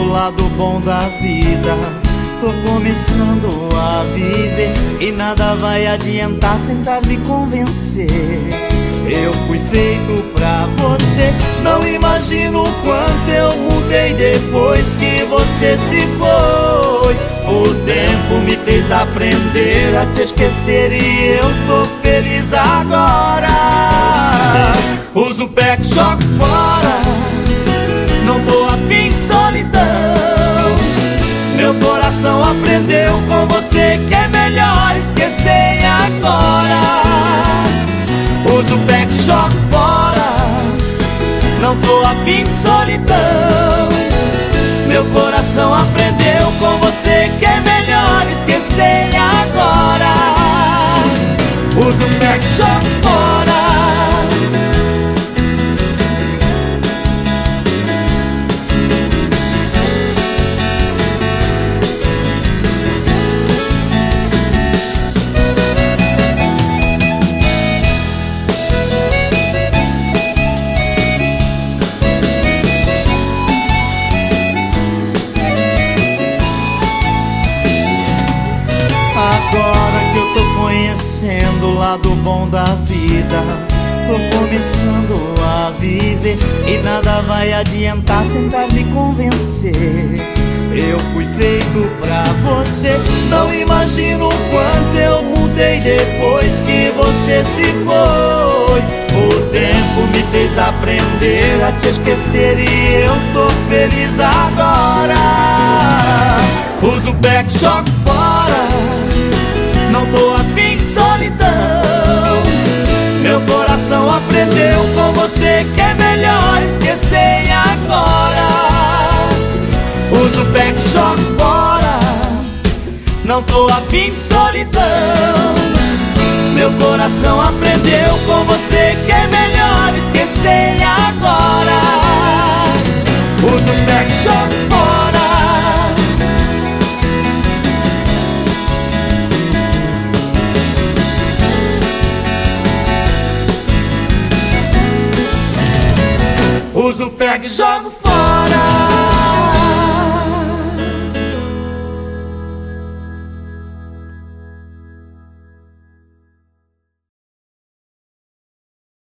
o lado bom da vida. Tô começando a viver e nada vai adiantar tentar me convencer. Eu fui feito pra você, não imagino o quanto eu mudei depois que você se foi. O tempo me fez aprender a te esquecer e eu tô feliz agora. Uso o pé que jogo fora, não tô afim de solidão. Meu coração aprendeu com você que é melhor esquecer agora. Uso o pé que jogo fora, não tô afim de solidão. Meu coração aprendeu com você que é melhor esquecer agora. Uso o pé que jogo fora. Agora que eu tô conhecendo o lado bom da vida, tô começando a viver e nada vai adiantar tentar me convencer. Eu fui feito pra você, não imagino o quanto eu mudei depois que você se foi. O tempo me fez aprender a te esquecer e eu tô feliz agora. Uso o pé que jogo fora, não tô afim de solidão. Meu coração aprendeu com você que é melhor esquecer agora. Uso o pé que jogo fora, não tô afim de solidão. Meu coração aprendeu com você que é melhor esquecer agora. Uso o pé que jogo fora. Uso o pé que jogo fora.